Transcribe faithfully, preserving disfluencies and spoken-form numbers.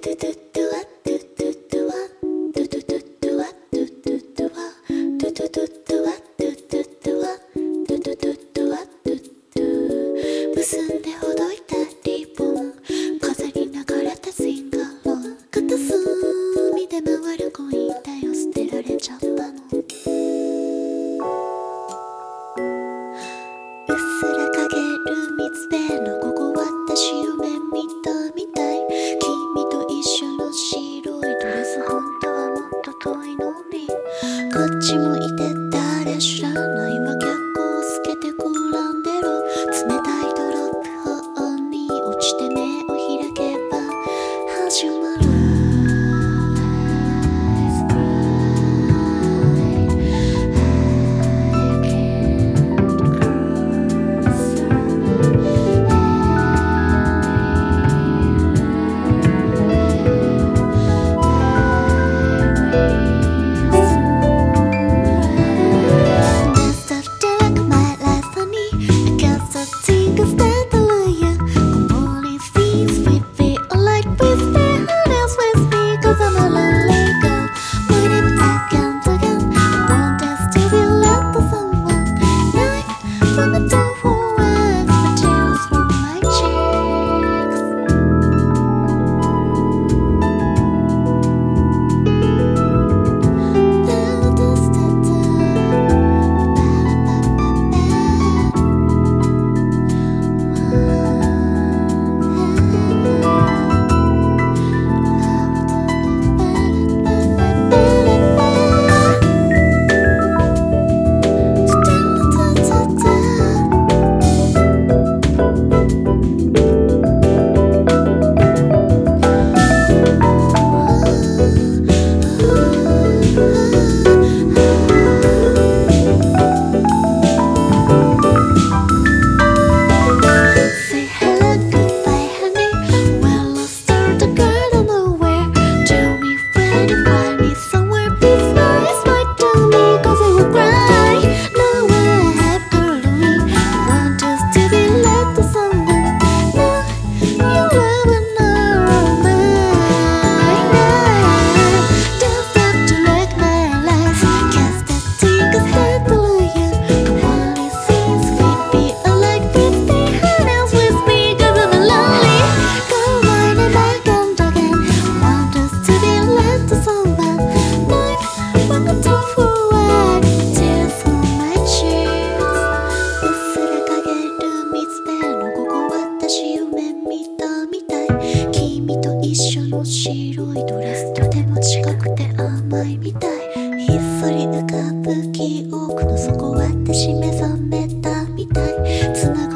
結んでほどいたリボン、風に流れたシンガロン、片隅で回るコインだよ、捨てられちゃったの。うっすら陰る水辺の午後、私夢見たみたい。君と一緒の白いドレス、本当はもっと遠いのに。こっち向いて誰知らないわ、逆光つけて転んでる。冷たいドロップホールに落ちて目を開けば始まる。白いドレス、とても近くて甘いみたい。ひっそり浮かぶ記憶の底、私目覚めたみたい。つな